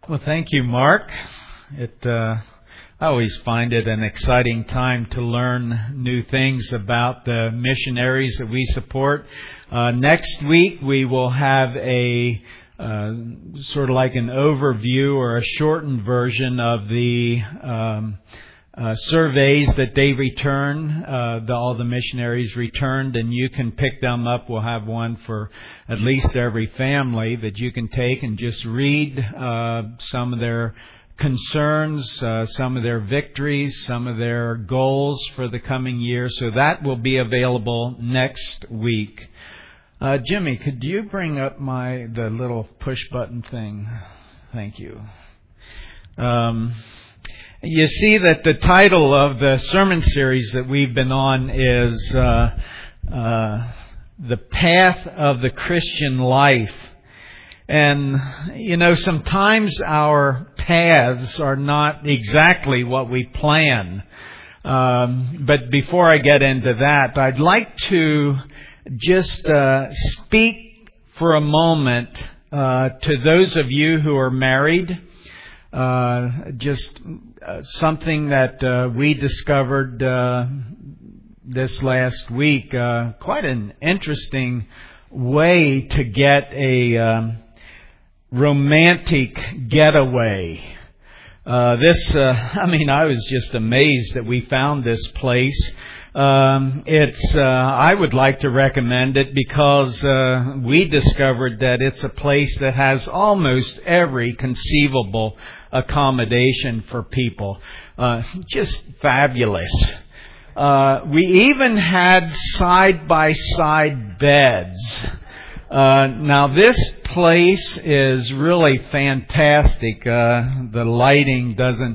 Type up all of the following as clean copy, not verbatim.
Well, thank you, Mark. I always find it an exciting time to learn new things about the missionaries that we support. Next week we will have a sort of like an overview or a shortened version of the surveys that they return, all the missionaries returned, and you can pick them up. We'll have one for at least every family that you can take and just read some of their concerns, some of their victories, some of their goals for the coming year. So that will be available next week. Jimmy, could you bring up the little push button thing? Thank you. You see that the title of the sermon series that we've been on is The Path of the Christian Life. And, sometimes our paths are not exactly what we plan. But before I get into that, I'd like to just speak for a moment to those of you who are married. Something that we discovered this last week, quite an interesting way to get a romantic getaway. I was just amazed that we found this place. I would like to recommend it because we discovered that it's a place that has almost every conceivable accommodation for people. Just fabulous. We even had side-by-side beds. Now this place is really fantastic. The lighting doesn't...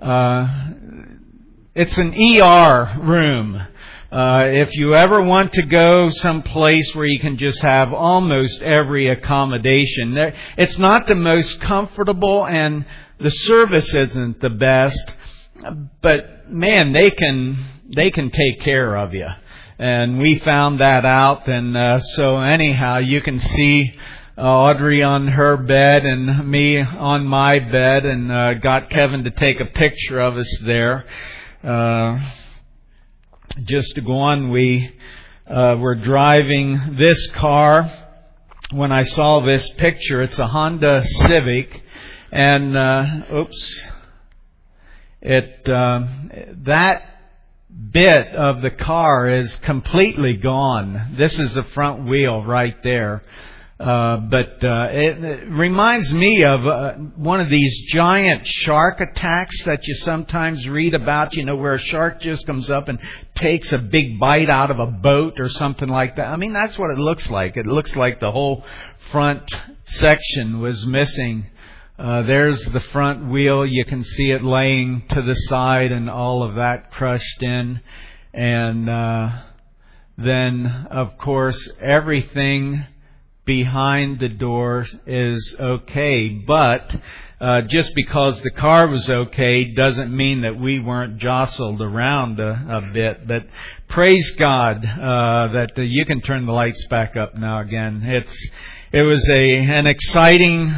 It's an ER room. If you ever want to go someplace where you can just have almost every accommodation, it's not the most comfortable and the service isn't the best, but man, they can take care of you. And we found that out, and so anyhow, you can see Audrey on her bed and me on my bed, and got Kevin to take a picture of us there. Just to go on, we were driving this car when I saw this picture. It's a Honda Civic, and that bit of the car is completely gone. This is the front wheel right there. But it reminds me of one of these giant shark attacks that you sometimes read about, where a shark just comes up and takes a big bite out of a boat or something like that. I mean, that's what it looks like. It looks like the whole front section was missing. There's the front wheel. You can see it laying to the side and all of that crushed in. And then, of course, everything behind the door is okay, but just because the car was okay doesn't mean that we weren't jostled around a bit. But praise God that you can turn the lights back up now again. It was an exciting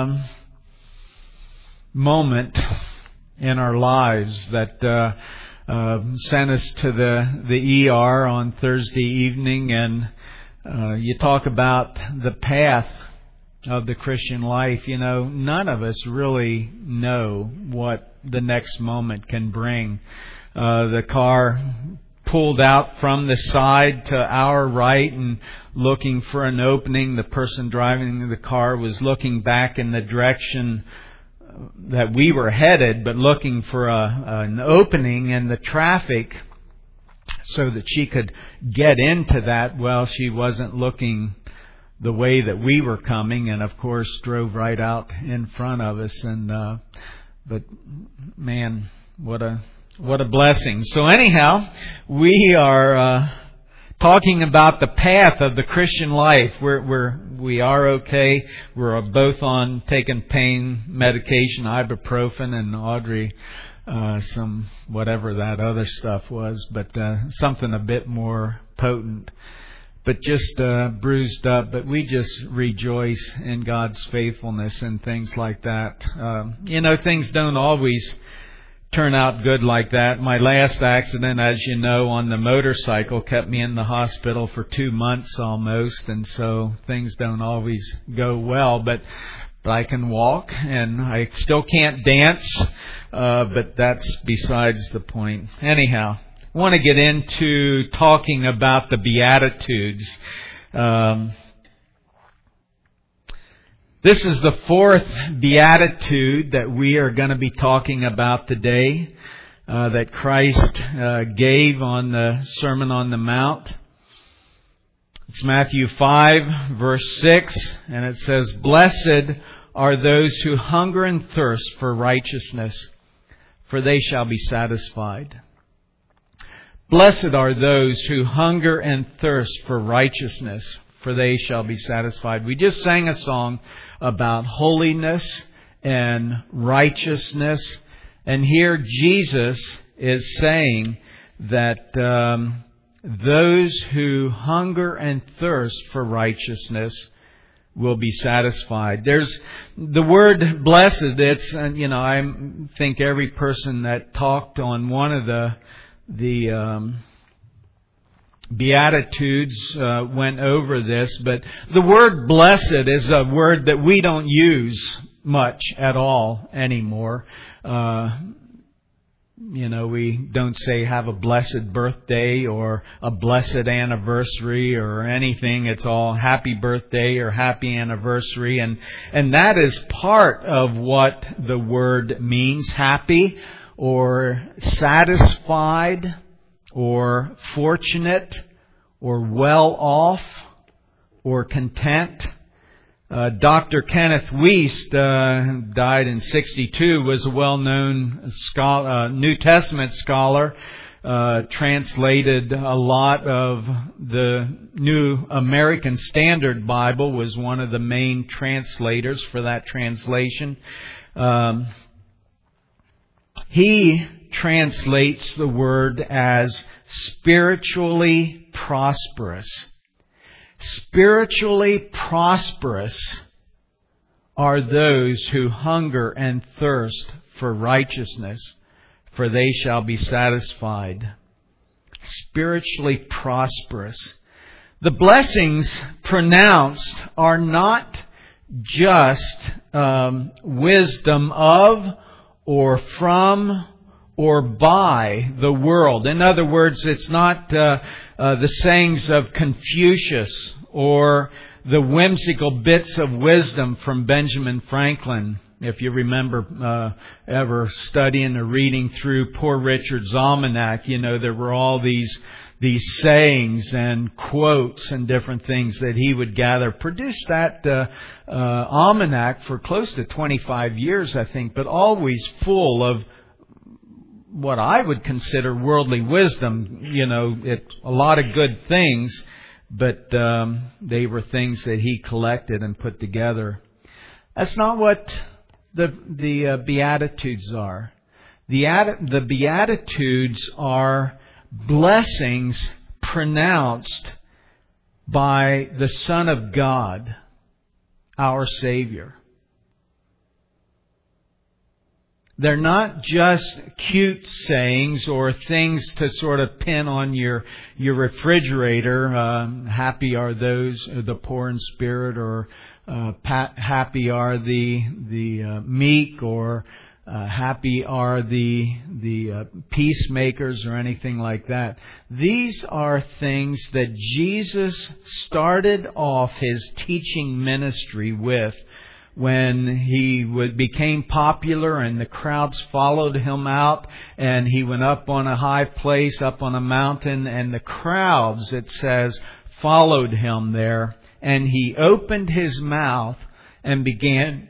moment in our lives that sent us to the ER on Thursday evening, and you talk about the path of the Christian life. None of us really know what the next moment can bring. The car pulled out from the side to our right and looking for an opening. The person driving the car was looking back in the direction that we were headed, but looking for an opening in the traffic so that she could get into that. Well, she wasn't looking the way that we were coming, and of course drove right out in front of us. And but man, what a blessing. So anyhow, we are talking about the path of the Christian life. We are okay. We're both on taking pain medication, ibuprofen, and Audrey some whatever that other stuff was, but something a bit more potent. but just bruised up. But we just rejoice in God's faithfulness and things like that. Things don't always turn out good like that. My last accident, as you know, on the motorcycle kept me in the hospital for 2 months almost, and so things don't always go well, but I can walk, and I still can't dance, but that's besides the point. Anyhow, I want to get into talking about the Beatitudes. This is the fourth beatitude that we are going to be talking about today, that Christ gave on the Sermon on the Mount. It's Matthew 5, verse 6, and it says, "Blessed are those who hunger and thirst for righteousness, for they shall be satisfied." Blessed are those who hunger and thirst for righteousness, for they shall be satisfied. We just sang a song about holiness and righteousness. And here Jesus is saying that those who hunger and thirst for righteousness will be satisfied. There's the word blessed. It's, I think every person that talked on one of the Beatitudes went over this, but the word blessed is a word that we don't use much at all anymore. We don't say have a blessed birthday or a blessed anniversary or anything. It's all happy birthday or happy anniversary. And that is part of what the word means, happy or satisfied or fortunate or well off or content. Dr. Kenneth Wuest, died in 1962, was a well-known scholar, New Testament scholar, translated a lot of the New American Standard Bible, was one of the main translators for that translation. He translates the word as spiritually prosperous. Spiritually prosperous are those who hunger and thirst for righteousness, for they shall be satisfied. Spiritually prosperous. The blessings pronounced are not just wisdom of or from or by the world. In other words, it's not the sayings of Confucius or the whimsical bits of wisdom from Benjamin Franklin. If you remember ever studying or reading through Poor Richard's Almanac, there were all these sayings and quotes and different things that he would gather. Produced that almanac for close to 25 years, I think, but always full of what I would consider worldly wisdom. It's a lot of good things, but they were things that he collected and put together. That's not what the Beatitudes are. The Beatitudes are blessings pronounced by the Son of God, our Savior. They're not just cute sayings or things to sort of pin on your refrigerator. Happy are those the poor in spirit, or happy are the meek, or happy are the peacemakers, or anything like that. These are things that Jesus started off His teaching ministry with, when he became popular and the crowds followed him out, and he went up on a high place, up on a mountain, and the crowds, it says, followed him there. And he opened his mouth and began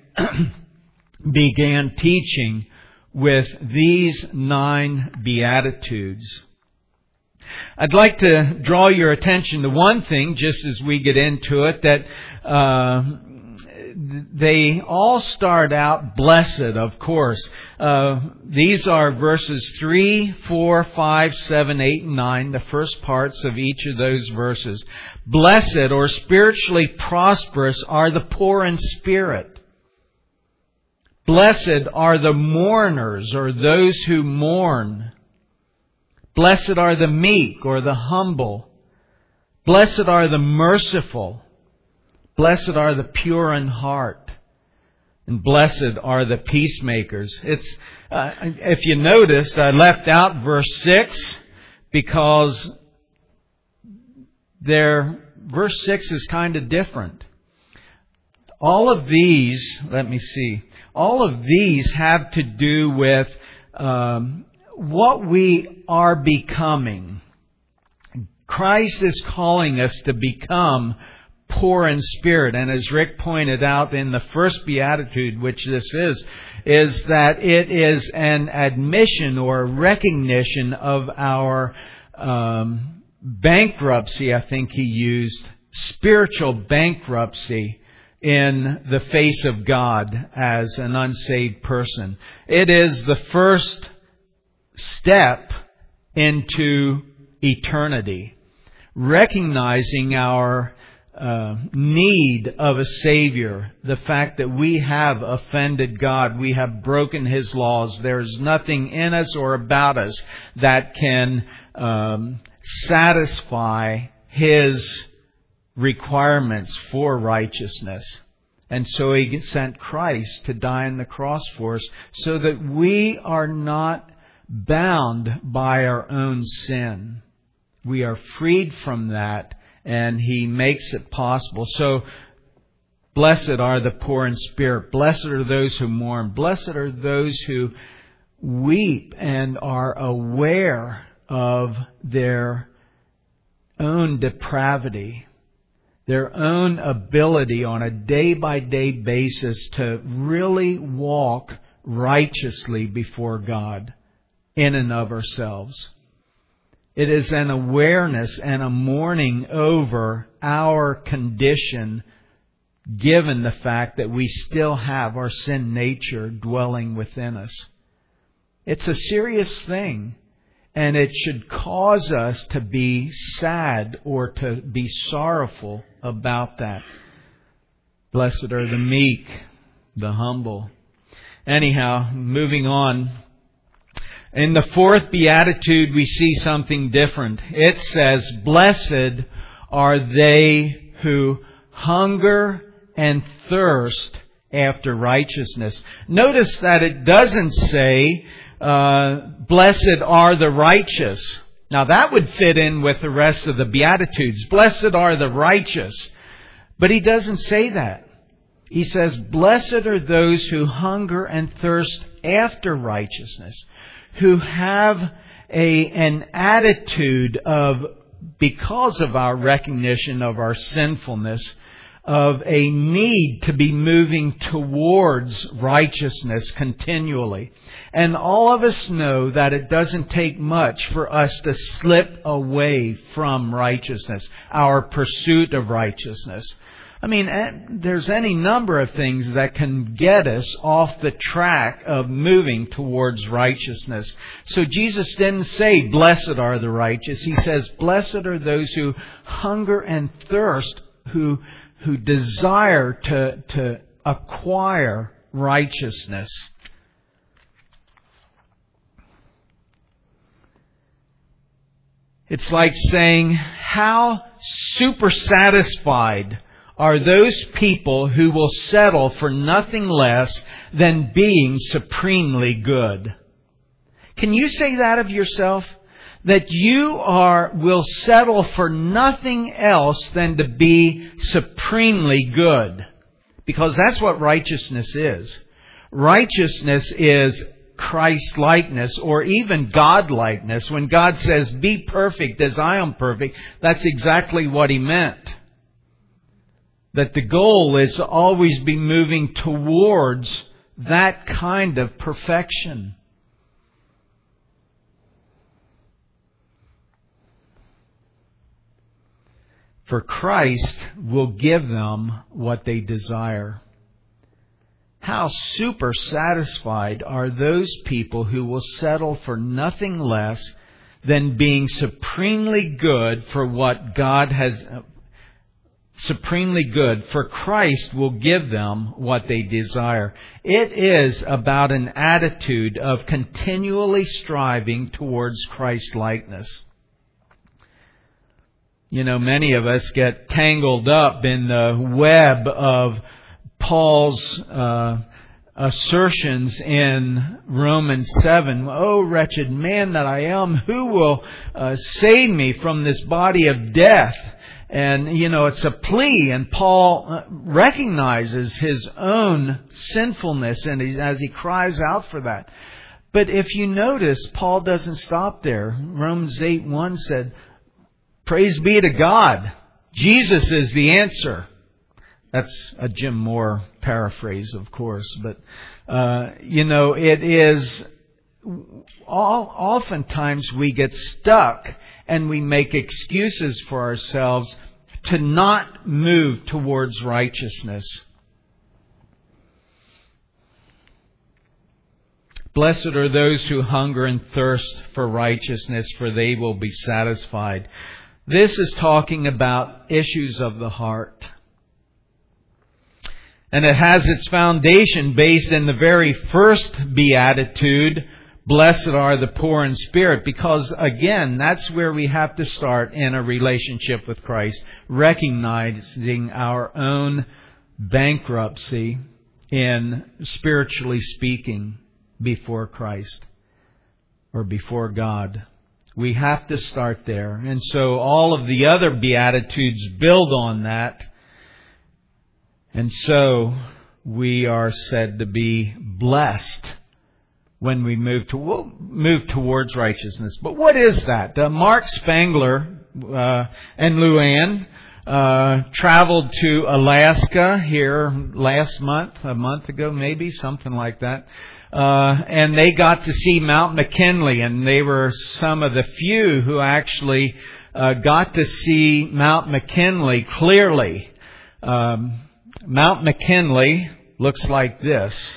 teaching with these 9 Beatitudes. I'd like to draw your attention to one thing, just as we get into it, that they all start out blessed, of course. These are verses 3, 4, 5, 7, 8, and 9, the first parts of each of those verses. Blessed or spiritually prosperous are the poor in spirit. Blessed are the mourners, or those who mourn. Blessed are the meek, or the humble. Blessed are the merciful. Blessed are the pure in heart. And blessed are the peacemakers. It's if you noticed, I left out verse 6 because verse 6 is kind of different. All of these have to do with what we are becoming. Christ is calling us to become poor in spirit. And as Rick pointed out in the first beatitude, which this is that it is an admission or recognition of our bankruptcy, I think he used, spiritual bankruptcy in the face of God as an unsaved person. It is the first step into eternity, recognizing our need of a Savior, the fact that we have offended God, we have broken His laws. There's nothing in us or about us that can satisfy His requirements for righteousness. And so He sent Christ to die on the cross for us so that we are not bound by our own sin. We are freed from that, and He makes it possible. So, blessed are the poor in spirit. Blessed are those who mourn. Blessed are those who weep and are aware of their own depravity, their own ability on a day-by-day basis to really walk righteously before God in and of ourselves. It is an awareness and a mourning over our condition, given the fact that we still have our sin nature dwelling within us. It's a serious thing, and it should cause us to be sad or to be sorrowful about that. Blessed are the meek, the humble. Anyhow, moving on. In the fourth beatitude, we see something different. It says, blessed are they who hunger and thirst after righteousness. Notice that it doesn't say, blessed are the righteous. Now that would fit in with the rest of the Beatitudes. Blessed are the righteous. But he doesn't say that. He says, blessed are those who hunger and thirst after righteousness, who have an attitude of, because of our recognition of our sinfulness, of a need to be moving towards righteousness continually. And all of us know that it doesn't take much for us to slip away from righteousness, our pursuit of righteousness. I mean, there's any number of things that can get us off the track of moving towards righteousness. So Jesus didn't say, blessed are the righteous. He says, blessed are those who hunger and thirst, who desire to acquire righteousness. It's like saying, how super satisfied are those people who will settle for nothing less than being supremely good. Can you say that of yourself? That you will settle for nothing else than to be supremely good. Because that's what righteousness is. Righteousness is Christ-likeness, or even God-likeness. When God says, be perfect as I am perfect, that's exactly what He meant. That the goal is to always be moving towards that kind of perfection. For Christ will give them what they desire. How super satisfied are those people who will settle for nothing less than being supremely good for what God has, supremely good, for Christ will give them what they desire. It is about an attitude of continually striving towards Christ-likeness. You know, many of us get tangled up in the web of Paul's assertions in Romans 7. Oh, wretched man that I am, who will save me from this body of death? And, you know, it's a plea, and Paul recognizes his own sinfulness and as he cries out for that. But if you notice, Paul doesn't stop there. Romans 8:1 said, praise be to God. Jesus is the answer. That's a Jim Moore paraphrase, of course. But, you know, it is, oftentimes we get stuck and we make excuses for ourselves to not move towards righteousness. Blessed are those who hunger and thirst for righteousness, for they will be satisfied. This is talking about issues of the heart. And it has its foundation based in the very first beatitude, blessed are the poor in spirit, because again, that's where we have to start in a relationship with Christ, recognizing our own bankruptcy in spiritually speaking before Christ or before God. We have to start there. And so all of the other beatitudes build on that. And so we are said to be blessed when we move towards righteousness. But what is that? Mark Spangler and Luann traveled to Alaska here last month, a month ago maybe, something like that. And they got to see Mount McKinley, and they were some of the few who actually got to see Mount McKinley clearly. Mount McKinley looks like this.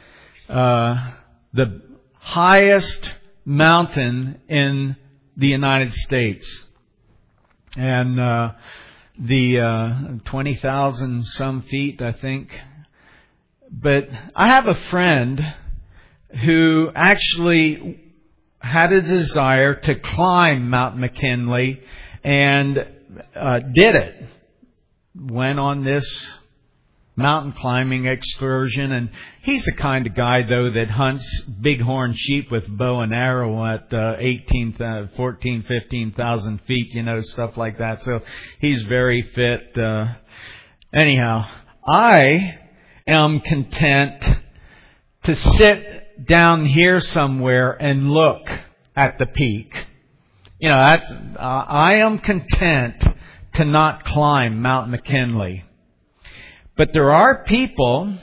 The highest mountain in the United States. And the 20,000 some feet, I think. But I have a friend who actually had a desire to climb Mount McKinley and did it. Went on this mountain climbing excursion, and he's the kind of guy though that hunts bighorn sheep with bow and arrow at 15,000 feet, you know, stuff like that. So he's very fit. Anyhow, I am content to sit down here somewhere and look at the peak. You know, I am content to not climb Mount McKinley. But there are people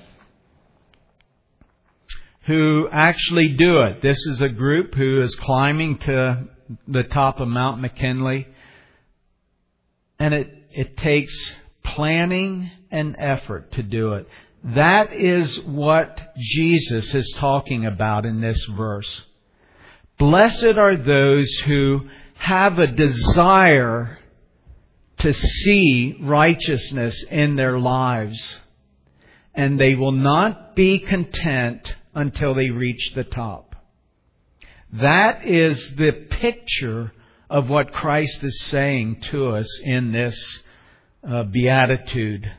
who actually do it. This is a group who is climbing to the top of Mount McKinley. And it takes planning and effort to do it. That is what Jesus is talking about in this verse. Blessed are those who have a desire to see righteousness in their lives. And they will not be content until they reach the top. That is the picture of what Christ is saying to us in this beatitude.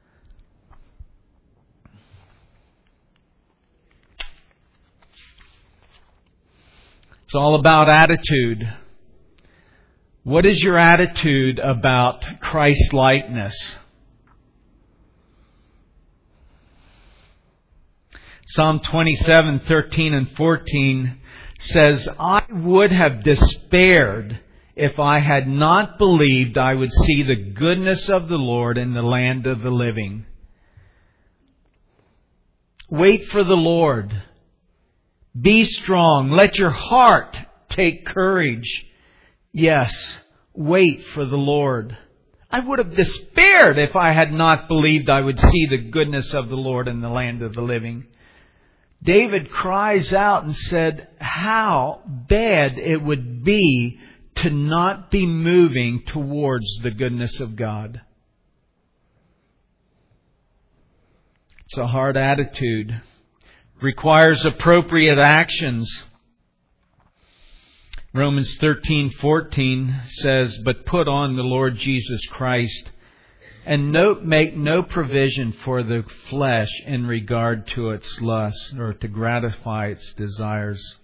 It's all about attitude. What is your attitude about Christ-likeness? Psalm 27:13 and 14 says, I would have despaired if I had not believed I would see the goodness of the Lord in the land of the living. Wait for the Lord. Be strong. Let your heart take courage. Yes, wait for the Lord. I would have despaired if I had not believed I would see the goodness of the Lord in the land of the living. David cries out and said, how bad it would be to not be moving towards the goodness of God. It's a hard attitude. Requires appropriate actions. Romans 13:14 says, but put on the Lord Jesus Christ and make no provision for the flesh in regard to its lusts or to gratify its desires.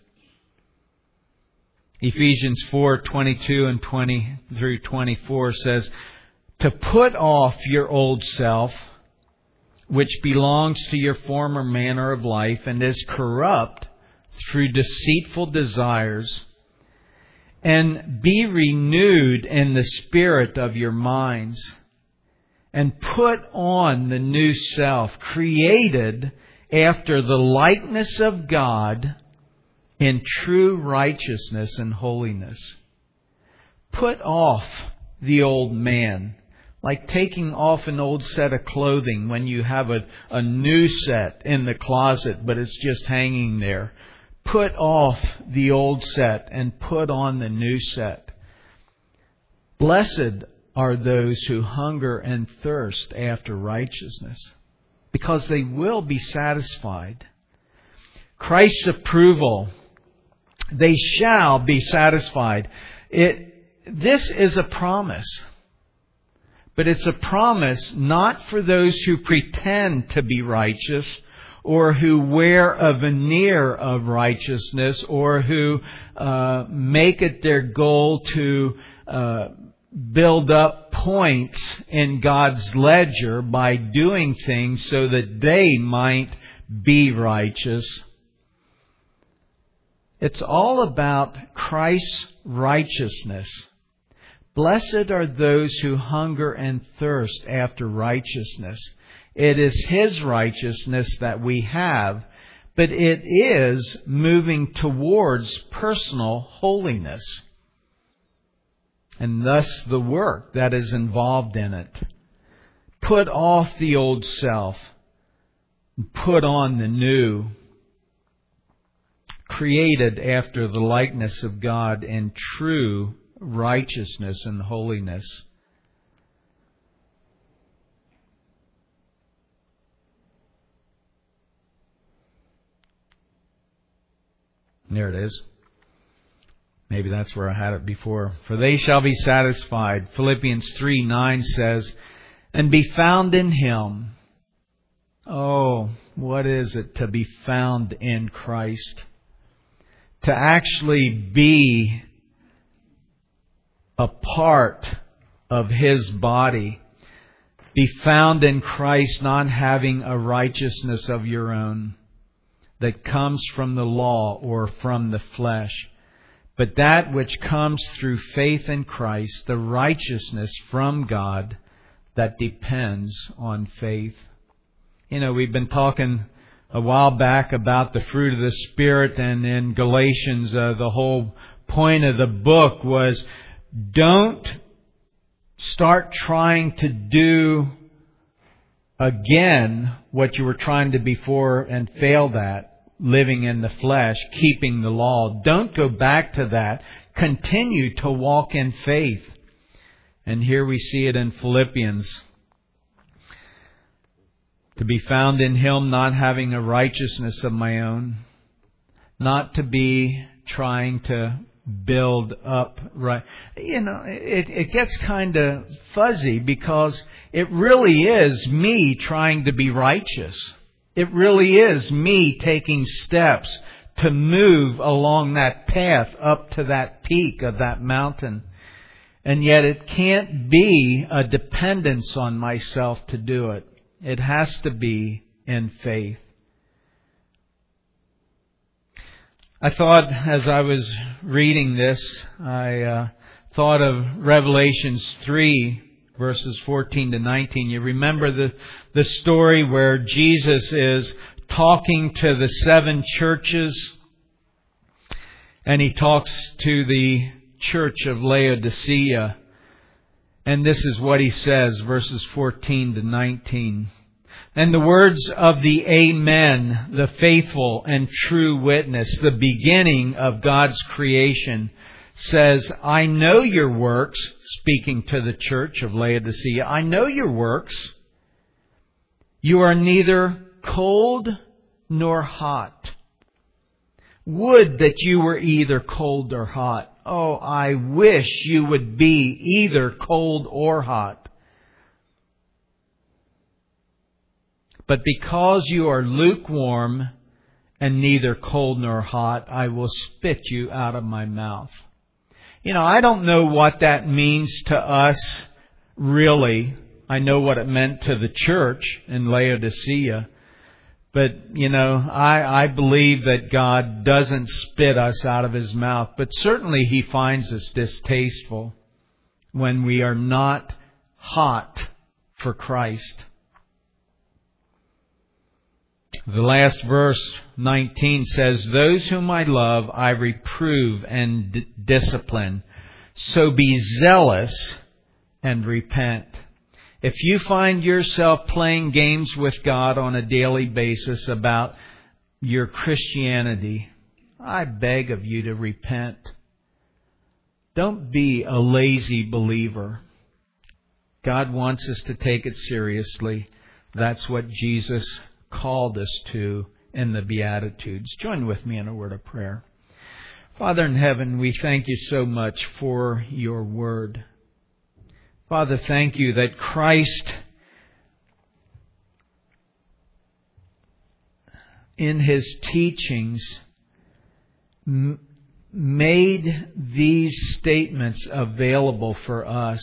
Ephesians 4:22 and 20 through 24 says, to put off your old self, which belongs to your former manner of life and is corrupt through deceitful desires, and be renewed in the spirit of your minds, and put on the new self, created after the likeness of God in true righteousness and holiness. Put off the old man, like taking off an old set of clothing when you have a new set in the closet, but it's just hanging there. Put off the old set and put on the new set. Blessed are those who hunger and thirst after righteousness, because they will be satisfied. Christ's approval, they shall be satisfied. This is a promise. But it's a promise not for those who pretend to be righteous, or who wear a veneer of righteousness, or who make it their goal to build up points in God's ledger by doing things so that they might be righteous. It's all about Christ's righteousness. Blessed are those who hunger and thirst after righteousness. It is His righteousness that we have, but it is moving towards personal holiness. And thus the work that is involved in it. Put off the old self and put on the new, created after the likeness of God in true righteousness and holiness. There it is. Maybe that's where I had it before. For they shall be satisfied. Philippians 3:9 says, and be found in Him. Oh, what is it to be found in Christ? To actually be a part of His body. Be found in Christ, not having a righteousness of your own that comes from the law or from the flesh, but that which comes through faith in Christ, the righteousness from God that depends on faith. You know, we've been talking a while back about the fruit of the Spirit, and in Galatians, the whole point of the book was, don't start trying to do again what you were trying to before and failed at. Living in the flesh, keeping the law. Don't go back to that. Continue to walk in faith. And here we see it in Philippians. To be found in Him, not having a righteousness of my own. Not to be trying to build up right. You know, it gets kind of fuzzy because it really is me trying to be righteous. It really is me taking steps to move along that path up to that peak of that mountain. And yet it can't be a dependence on myself to do it. It has to be in faith. I thought as I was reading this, I thought of Revelations 3. Verses 14 to 19. You remember the story where Jesus is talking to the 7 churches, and He talks to the church of Laodicea, And this is what he says, verses 14 to 19. And the words of the Amen, the faithful and true witness, the beginning of God's creation, says, I know your works, speaking to the church of Laodicea, I know your works. You are neither cold nor hot. Would that you were either cold or hot. Oh, I wish you would be either cold or hot. But because you are lukewarm and neither cold nor hot, I will spit you out of my mouth. You know, I don't know what that means to us, really. I know what it meant to the church in Laodicea. But, you know, I believe that God doesn't spit us out of His mouth. But certainly He finds us distasteful when we are not hot for Christ. The last verse, 19, says, Those whom I love, I reprove and discipline. So be zealous and repent. If you find yourself playing games with God on a daily basis about your Christianity, I beg of you to repent. Don't be a lazy believer. God wants us to take it seriously. That's what Jesus called us to in the Beatitudes. Join with me in a word of prayer. Father in heaven, we thank you so much for your word. Father, thank you that Christ, in His teachings, made these statements available for us,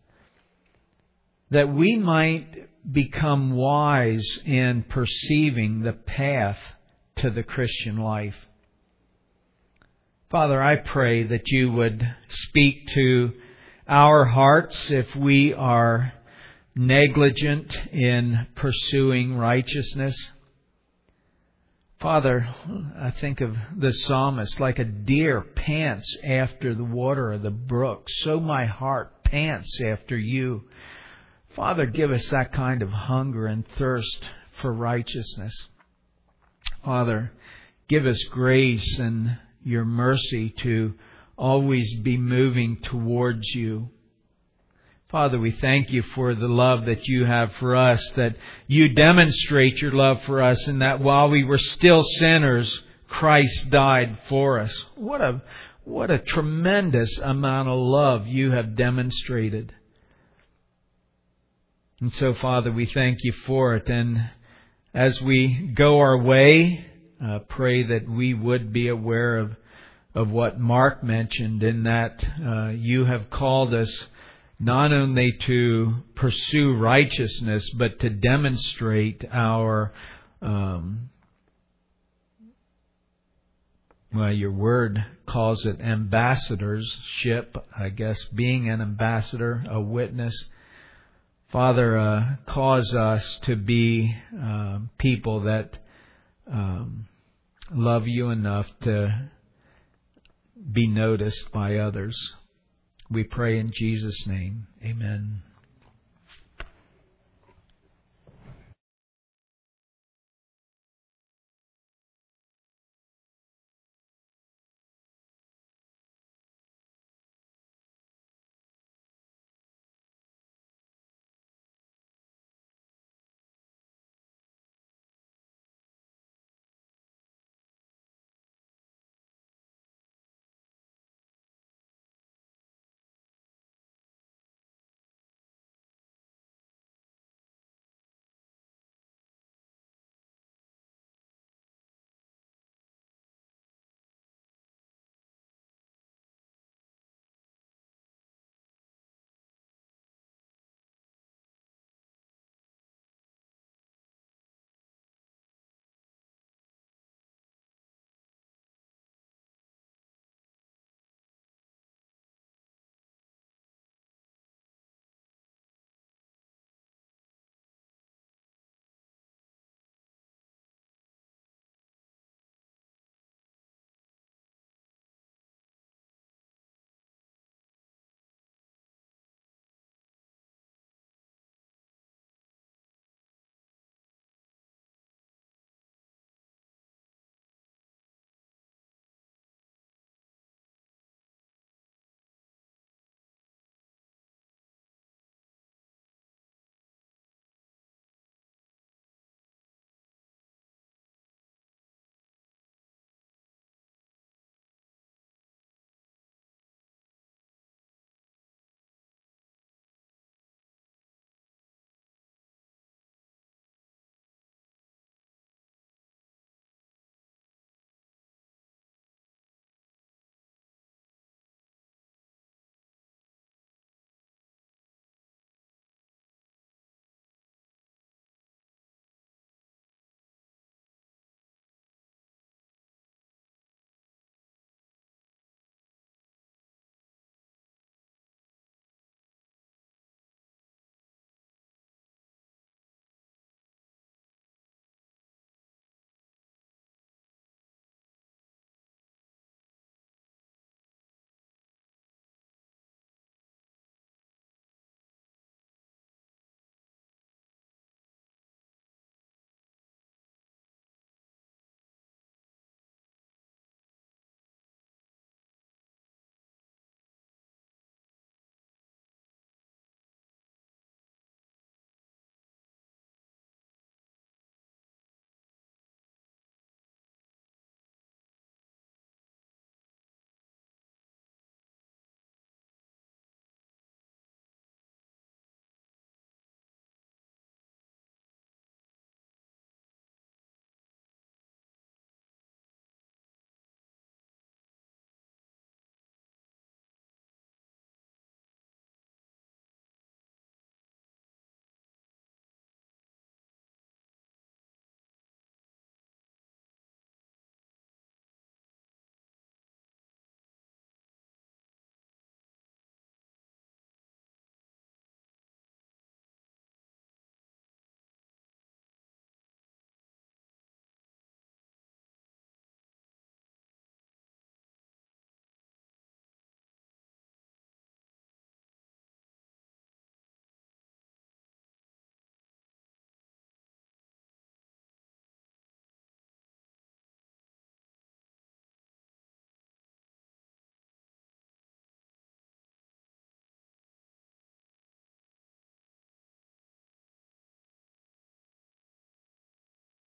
that we might become wise in perceiving the path to the Christian life. Father, I pray that you would speak to our hearts if we are negligent in pursuing righteousness. Father, I think of the psalmist, like a deer pants after the water of the brook, so my heart pants after you. Father, give us that kind of hunger and thirst for righteousness. Father, give us grace and your mercy to always be moving towards you. Father, we thank you for the love that you have for us, that you demonstrate your love for us, and that while we were still sinners, Christ died for us. What a tremendous amount of love you have demonstrated. And so, Father, we thank you for it. And as we go our way, pray that we would be aware of what Mark mentioned, in that you have called us not only to pursue righteousness, but to demonstrate our, your word calls it ambassadorship, I guess, being an ambassador, a witness. Father, cause us to be people that love you enough to be noticed by others. We pray in Jesus' name. Amen.